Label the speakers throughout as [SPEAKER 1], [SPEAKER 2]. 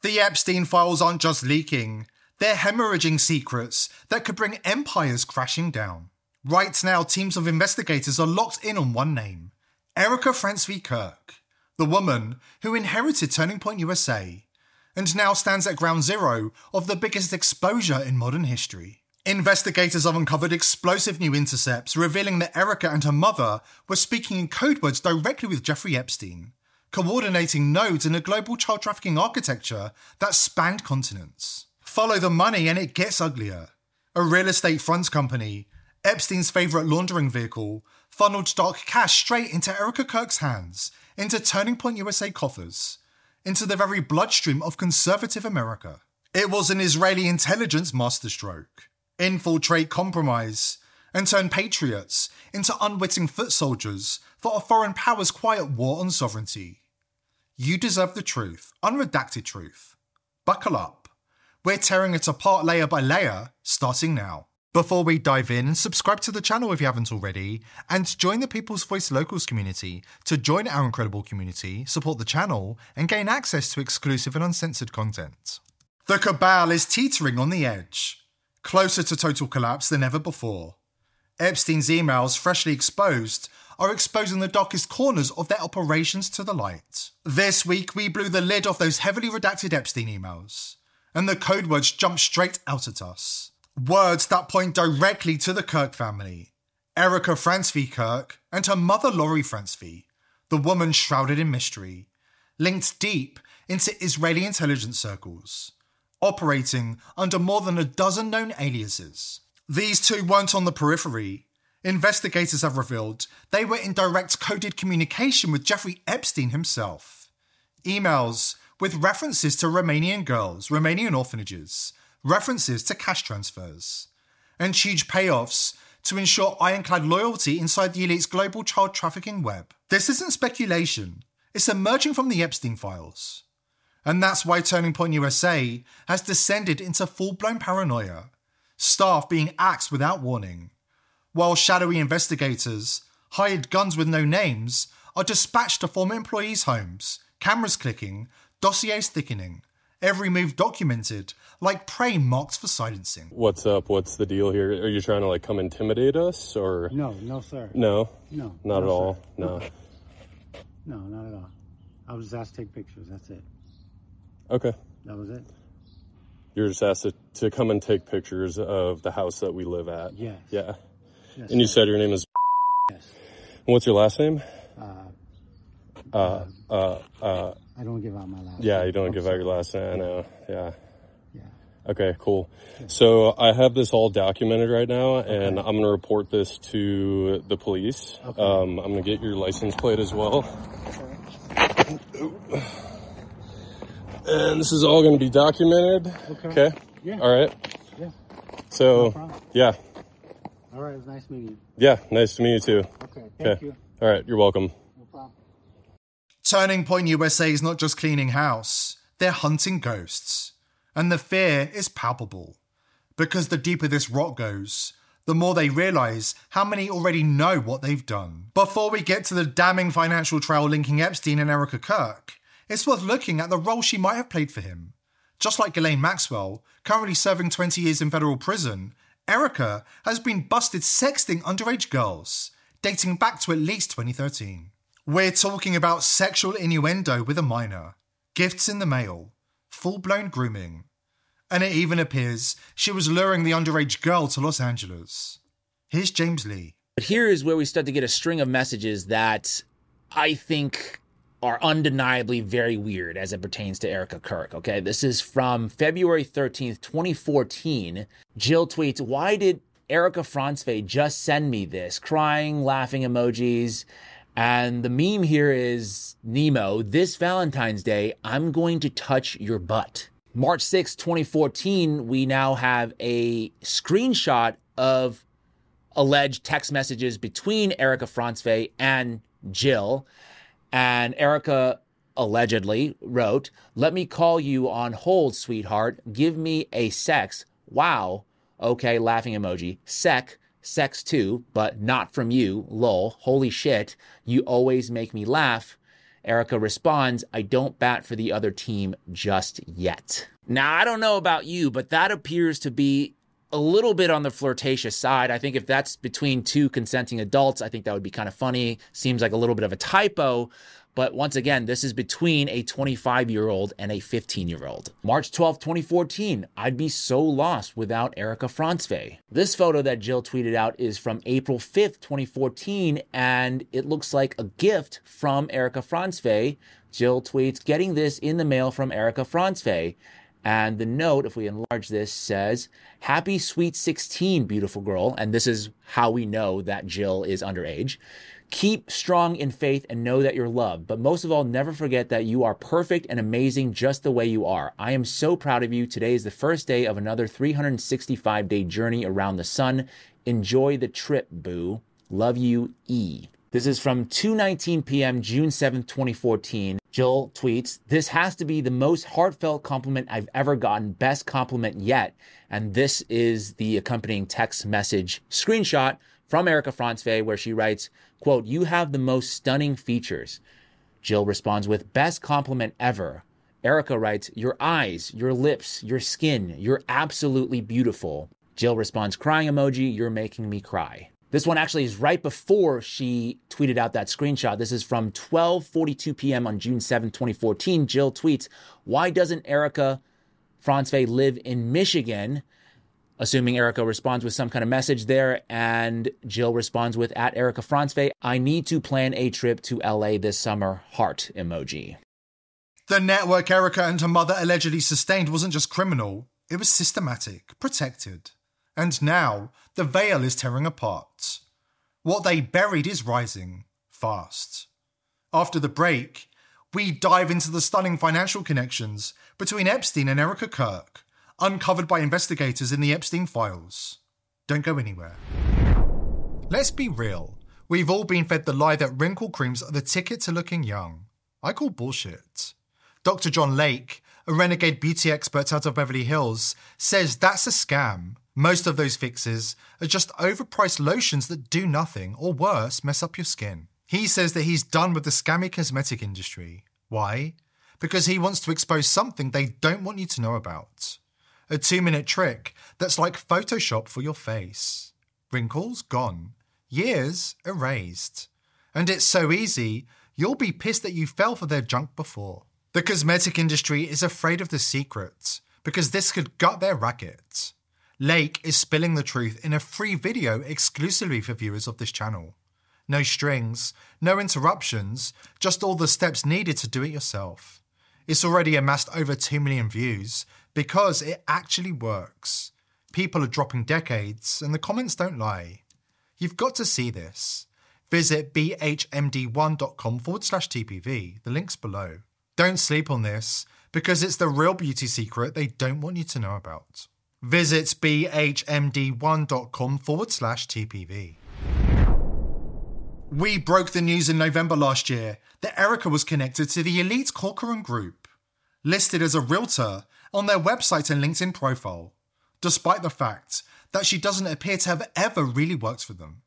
[SPEAKER 1] The Epstein files aren't just leaking, they're hemorrhaging secrets that could bring empires crashing down. Right now, teams of investigators are locked in on one name, Erika Frantz v. Kirk, the woman who inherited Turning Point USA and now stands at ground zero of the biggest exposure in modern history. Investigators have uncovered explosive new intercepts revealing that Erika and her mother were speaking in code words directly with Jeffrey Epstein, coordinating nodes in a global child trafficking architecture that spanned continents. Follow the money and it gets uglier. A real estate funds company, Epstein's favourite laundering vehicle, funneled dark cash straight into Erika Kirk's hands, into Turning Point USA coffers, into the very bloodstream of conservative America. It was an Israeli intelligence masterstroke. Infiltrate, compromise, and turn patriots into unwitting foot soldiers for a foreign power's quiet war on sovereignty. You deserve the truth, unredacted truth. Buckle up. We're tearing it apart layer by layer, starting now. Before we dive in, subscribe to the channel if you haven't already, and join the People's Voice Locals community to join our incredible community, support the channel, and gain access to exclusive and uncensored content. The cabal is teetering on the edge, closer to total collapse than ever before. Epstein's emails, freshly exposed, are exposing the darkest corners of their operations to the light. This week, we blew the lid off those heavily redacted Epstein emails, and the code words jumped straight out at us. Words that point directly to the Kirk family, Erika Frantz v. Kirk and her mother Lori Frantz v., the woman shrouded in mystery, linked deep into Israeli intelligence circles, operating under more than a dozen known aliases. These two weren't on the periphery. Investigators have revealed they were in direct coded communication with Jeffrey Epstein himself. Emails with references to Romanian girls, Romanian orphanages, references to cash transfers, and huge payoffs to ensure ironclad loyalty inside the elite's global child trafficking web. This isn't speculation, it's emerging from the Epstein files. And that's why Turning Point USA has descended into full-blown paranoia, staff being axed without warning, while shadowy investigators, hired guns with no names, are dispatched to former employees' homes, cameras clicking, dossiers thickening, every move documented, like prey marked for silencing.
[SPEAKER 2] What's up? What's the deal here? Are you trying to come intimidate us or?
[SPEAKER 3] No, sir.
[SPEAKER 2] No?
[SPEAKER 3] No.
[SPEAKER 2] Not at all?
[SPEAKER 3] Sir.
[SPEAKER 2] No.
[SPEAKER 3] No, not at all. I was just asked to take pictures, that's it.
[SPEAKER 2] Okay.
[SPEAKER 3] That was it?
[SPEAKER 2] You're just asked to come and take pictures of the house that we live at?
[SPEAKER 3] Yes.
[SPEAKER 2] Yeah.
[SPEAKER 3] Yes,
[SPEAKER 2] and you
[SPEAKER 3] sir.
[SPEAKER 2] said your name is?
[SPEAKER 3] Yes.
[SPEAKER 2] And what's your last name?
[SPEAKER 3] I don't give out my last
[SPEAKER 2] Yeah,
[SPEAKER 3] name.
[SPEAKER 2] you don't give out your last name, I know. Yeah.
[SPEAKER 3] Yeah.
[SPEAKER 2] Okay, cool. So I have this all documented right now, and I'm going to report this to the police.
[SPEAKER 3] Okay.
[SPEAKER 2] I'm going to get your license plate as well. And this is all going to be documented. Okay?
[SPEAKER 3] Yeah.
[SPEAKER 2] All right.
[SPEAKER 3] Yeah.
[SPEAKER 2] So,
[SPEAKER 3] No problem.
[SPEAKER 2] yeah.
[SPEAKER 3] All right, it was nice meeting you.
[SPEAKER 2] Yeah, nice to meet you too.
[SPEAKER 3] Okay, thank you.
[SPEAKER 2] All right, you're welcome.
[SPEAKER 3] No problem.
[SPEAKER 1] Turning Point USA is not just cleaning house, they're hunting ghosts. And the fear is palpable. Because the deeper this rot goes, the more they realise how many already know what they've done. Before we get to the damning financial trail linking Epstein and Erika Kirk, it's worth looking at the role she might have played for him. Just like Ghislaine Maxwell, currently serving 20 years in federal prison, Erika has been busted sexting underage girls, dating back to at least 2013. We're talking about sexual innuendo with a minor, gifts in the mail, full-blown grooming, and it even appears she was luring the underage girl to Los Angeles. Here's James Lee.
[SPEAKER 4] But here is where we start to get a string of messages that I think are undeniably very weird as it pertains to Erika Kirk, okay? This is from February 13th, 2014. Jill tweets, "Why did Erika Frantz just send me this?" Crying, laughing emojis. And the meme here is Nemo, "This Valentine's Day, I'm going to touch your butt." March 6th, 2014, we now have a screenshot of alleged text messages between Erika Frantz and Jill. And Erika allegedly wrote, "Let me call you on hold, sweetheart. Give me a sex. Wow. Okay, laughing emoji. Sex too, but not from you. Lol. Holy shit. You always make me laugh. Erika responds, "I don't bat for the other team just yet." Now, I don't know about you, but that appears to be a little bit on the flirtatious side. I think if that's between two consenting adults, I think that would be kind of funny. Seems like a little bit of a typo. But once again, this is between a 25-year-old and a 15-year-old. March 12, 2014, I'd be so lost without Erika Franzwey. This photo that Jill tweeted out is from April 5th, 2014, and it looks like a gift from Erika Franzwey. Jill tweets, "Getting this in the mail from Erika Franzwey." And the note, if we enlarge this, says, "Happy sweet 16, beautiful girl." And this is how we know that Jill is underage. "Keep strong in faith and know that you're loved. But most of all, never forget that you are perfect and amazing just the way you are. I am so proud of you. Today is the first day of another 365-day journey around the sun. Enjoy the trip, boo. Love you, E." This is from 2:19 p.m., June 7th, 2014. Jill tweets, "This has to be the most heartfelt compliment I've ever gotten. Best compliment yet." And this is the accompanying text message screenshot from Erika Franzwey where she writes, quote, "You have the most stunning features." Jill responds with, "Best compliment ever." Erika writes, "Your eyes, your lips, your skin, you're absolutely beautiful." Jill responds, crying emoji, "You're making me cry." This one actually is right before she tweeted out that screenshot. This is from 12:42 p.m. on June 7, 2014. Jill tweets, "Why doesn't Erika Franzwey live in Michigan?" Assuming Erika responds with some kind of message there, and Jill responds with, "At Erika Franzwey, I need to plan a trip to LA this summer, heart emoji."
[SPEAKER 1] The network Erika and her mother allegedly sustained wasn't just criminal, it was systematic, protected. And now, the veil is tearing apart. What they buried is rising, fast. After the break, we dive into the stunning financial connections between Epstein and Erika Kirk, uncovered by investigators in the Epstein files. Don't go anywhere. Let's be real. We've all been fed the lie that wrinkle creams are the ticket to looking young. I call bullshit. Dr. John Lake, a renegade beauty expert out of Beverly Hills, says that's a scam. Most of those fixes are just overpriced lotions that do nothing, or worse, mess up your skin. He says that he's done with the scammy cosmetic industry. Why? Because he wants to expose something they don't want you to know about. A 2-minute trick that's like Photoshop for your face. Wrinkles gone. Years erased. And it's so easy, you'll be pissed that you fell for their junk before. The cosmetic industry is afraid of the secret, because this could gut their racket. Lake is spilling the truth in a free video exclusively for viewers of this channel. No strings, no interruptions, just all the steps needed to do it yourself. It's already amassed over 2 million views because it actually works. People are dropping decades and the comments don't lie. You've got to see this. Visit bhmd1.com/TPV. The link's below. Don't sleep on this because it's the real beauty secret they don't want you to know about. Visit bhmd1.com/TPV. We broke the news in November last year that Erika was connected to the elite Corcoran Group, listed as a realtor on their website and LinkedIn profile, despite the fact that she doesn't appear to have ever really worked for them.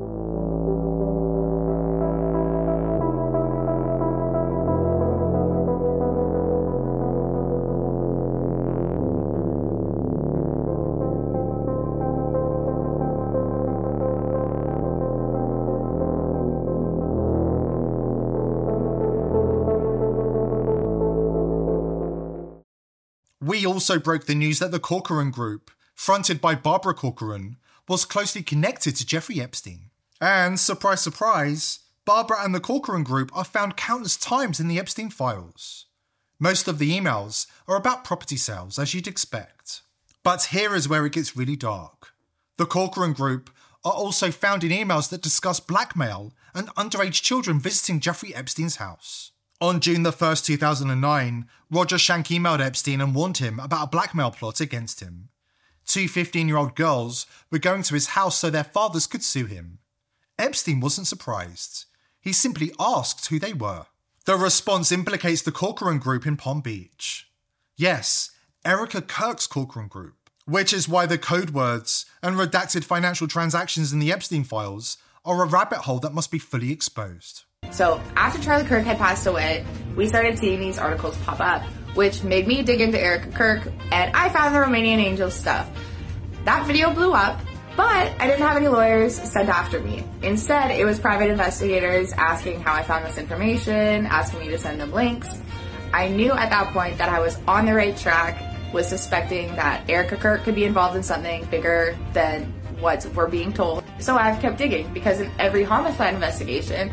[SPEAKER 1] We also broke the news that the Corcoran Group, fronted by Barbara Corcoran, was closely connected to Jeffrey Epstein. And, surprise, surprise, Barbara and the Corcoran Group are found countless times in the Epstein files. Most of the emails are about property sales, as you'd expect. But here is where it gets really dark. The Corcoran Group are also found in emails that discuss blackmail and underage children visiting Jeffrey Epstein's house. On June 1st, 2009, Roger Schank emailed Epstein and warned him about a blackmail plot against him. 2 15-year-old girls were going to his house so their fathers could sue him. Epstein wasn't surprised. He simply asked who they were. The response implicates the Corcoran Group in Palm Beach. Yes, Erika Kirk's Corcoran Group, which is why the code words and redacted financial transactions in the Epstein files are a rabbit hole that must be fully exposed.
[SPEAKER 5] So after Charlie Kirk had passed away, we started seeing these articles pop up, which made me dig into Erica Kirk, and I found the Romanian Angels stuff. That video blew up, but I didn't have any lawyers sent after me. Instead, it was private investigators asking how I found this information, asking me to send them links. I knew at that point that I was on the right track, was suspecting that Erica Kirk could be involved in something bigger than what we're being told. So I've kept digging, because in every homicide investigation,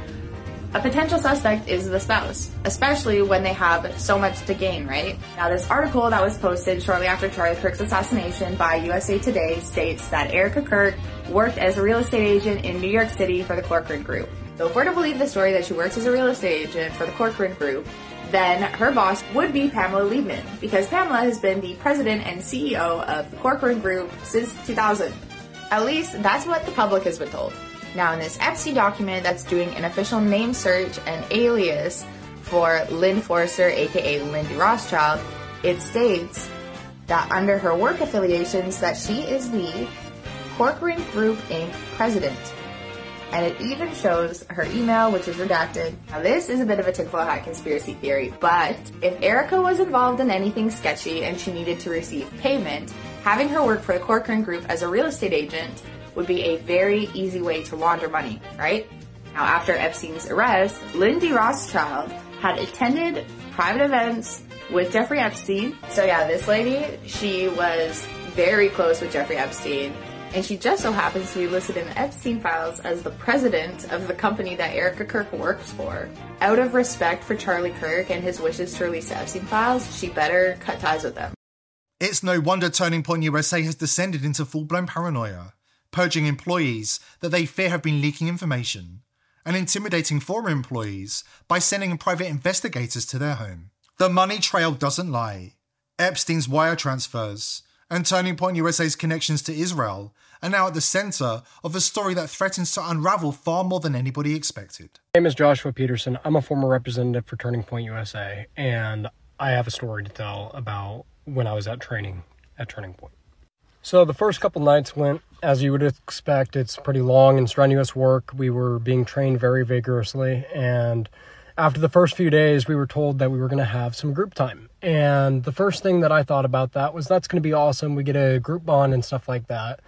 [SPEAKER 5] a potential suspect is the spouse, especially when they have so much to gain, right? Now, this article that was posted shortly after Charlie Kirk's assassination by USA Today states that Erica Kirk worked as a real estate agent in New York City for the Corcoran Group. So if we're to believe the story that she works as a real estate agent for the Corcoran Group, then her boss would be Pamela Liebman, because Pamela has been the president and CEO of the Corcoran Group since 2000. At least that's what the public has been told. Now, in this Epstein document that's doing an official name search and alias for Lynn Forster, aka Lindy Rothschild, it states that under her work affiliations that she is the Corcoran Group Inc. president. And it even shows her email, which is redacted. Now, this is a bit of a tinfoil hat conspiracy theory, but if Erica was involved in anything sketchy and she needed to receive payment, having her work for the Corcoran Group as a real estate agent would be a very easy way to launder money, right? Now, after Epstein's arrest, Lindy Rothschild had attended private events with Jeffrey Epstein. So yeah, this lady, she was very close with Jeffrey Epstein, and she just so happens to be listed in the Epstein files as the president of the company that Erica Kirk works for. Out of respect for Charlie Kirk and his wishes to release the Epstein files, she better cut ties with them.
[SPEAKER 1] It's no wonder Turning Point USA has descended into full-blown paranoia, purging employees that they fear have been leaking information, and intimidating former employees by sending private investigators to their home. The money trail doesn't lie. Epstein's wire transfers and Turning Point USA's connections to Israel are now at the centre of a story that threatens to unravel far more than anybody expected.
[SPEAKER 6] My name is Joshua Peterson. I'm a former representative for Turning Point USA, and I have a story to tell about when I was at training at Turning Point. So the first couple nights went as you would expect. It's pretty long and strenuous work. We were being trained very vigorously, and after the first few days, we were told that we were going to have some group time. And the first thing that I thought about that was, that's going to be awesome. We get a group bond and stuff like that.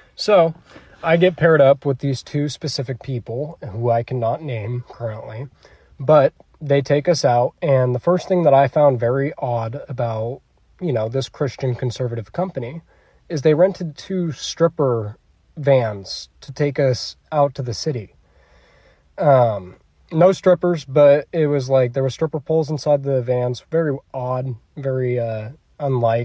[SPEAKER 6] So I get paired up with these two specific people who I cannot name currently, but they take us out. And the first thing that I found very odd about, this Christian conservative company is they rented 2 stripper vans to take us out to the city. No strippers, but it was like there were stripper poles inside the vans. Very odd, very unlike,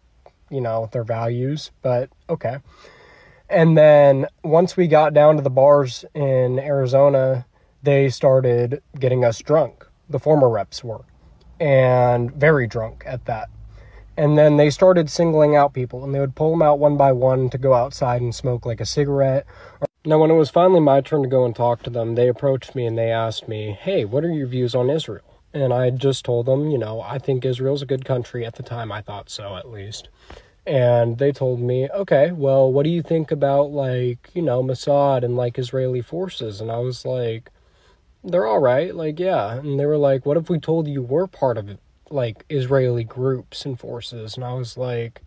[SPEAKER 6] their values, but okay. And then once we got down to the bars in Arizona, they started getting us drunk. The former reps were, and very drunk at that. And then they started singling out people, and they would pull them out one by one to go outside and smoke like a cigarette. Now, when it was finally my turn to go and talk to them, they approached me and they asked me, hey, what are your views on Israel? And I just told them, I think Israel's a good country. At the time, I thought so, at least. And they told me, okay, well, what do you think about, Mossad and, Israeli forces? And I was like, they're all right, yeah. And they were like, what if we told you we're part of it? Israeli groups and forces? And I was like,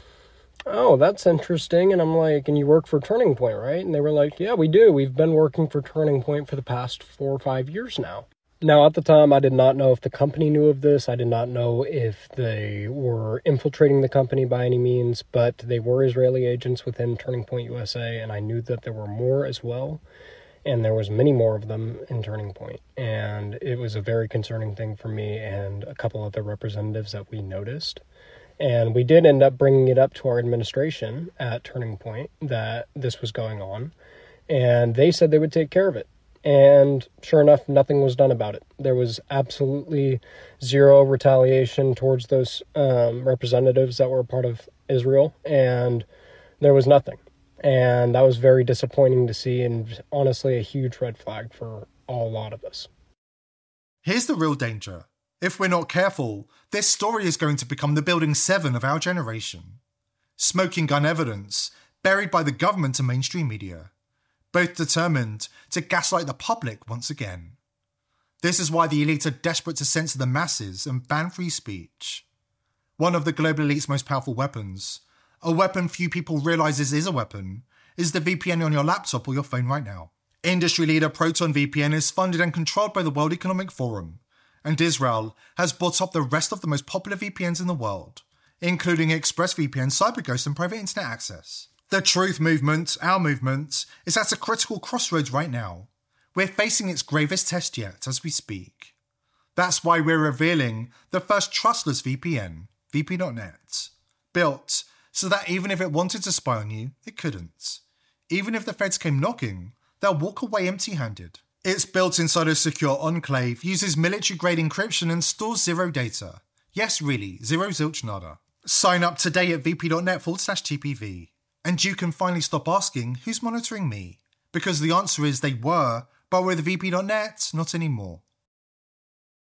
[SPEAKER 6] oh, that's interesting. And I'm like, and you work for Turning Point, right? And they were like, yeah, we do. We've been working for Turning Point for the past 4 or 5 years now. Now, at the time, I did not know if the company knew of this. I did not know if they were infiltrating the company by any means, but they were Israeli agents within Turning Point USA, and I knew that there were more as well. And there was many more of them in Turning Point. And it was a very concerning thing for me and a couple other representatives that we noticed. And we did end up bringing it up to our administration at Turning Point that this was going on. And they said they would take care of it. And sure enough, nothing was done about it. There was absolutely zero retaliation towards those representatives that were part of Israel. And there was nothing. And that was very disappointing to see, and honestly a huge red flag for a lot of us.
[SPEAKER 1] Here's the real danger. If we're not careful, this story is going to become the Building 7 of our generation. Smoking gun evidence, buried by the government and mainstream media, both determined to gaslight the public once again. This is why the elite are desperate to censor the masses and ban free speech. One of the global elite's most powerful weapons, a weapon few people realise is a weapon, is the VPN on your laptop or your phone right now. Industry leader Proton VPN is funded and controlled by the World Economic Forum, and Israel has bought up the rest of the most popular VPNs in the world, including ExpressVPN, CyberGhost, and private internet access. The truth movement, our movement, is at a critical crossroads right now. We're facing its gravest test yet as we speak. That's why we're revealing the first trustless VPN, VP.net, built so that even if it wanted to spy on you, it couldn't. Even if the feds came knocking, they'll walk away empty-handed. It's built inside a secure enclave, uses military-grade encryption, and stores zero data. Yes, really, zero zilch nada. Sign up today at vp.net/TPV. And you can finally stop asking, who's monitoring me? Because the answer is they were, but with vp.net, not anymore.